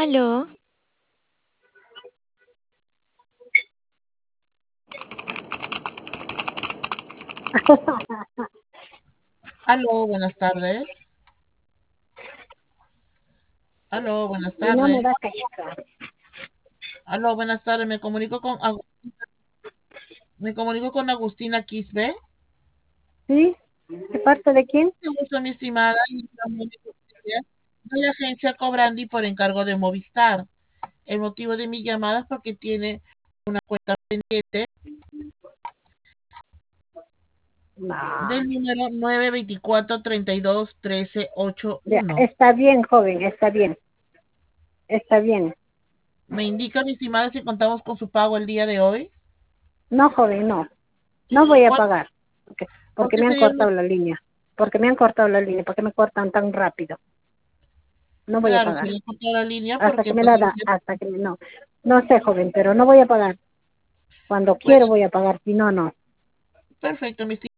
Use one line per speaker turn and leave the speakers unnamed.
Aló,
Aló, buenas tardes. Aló, buenas
Y no me da
tardes.
cascar.
Aló, buenas tardes. Me comunico con Agustina Quispe.
¿Sí? ¿De parte de quién?
Me gusta, mi estimada, y de la agencia Cobrandi por encargo de Movistar. El motivo de mi llamada es porque tiene una cuenta pendiente
No.
del número 924-32-1381.
Está bien, joven, está bien. Está bien.
Me indica, mi estimada, si contamos con su pago el día de hoy.
No, joven, no. No voy a
¿Cuál-
pagar. Porque
Porque
me han
sería el
cortado la línea. Porque me han cortado la línea. ¿Por qué me cortan tan rápido? No voy a
claro, si
pagar.
le cortó la línea
Hasta
porque
que me la
pues
da, hasta que me, no. No sé, joven, pero no voy a pagar. Cuando quiero
pues
voy a pagar, si no, no.
perfecto, mi estimada.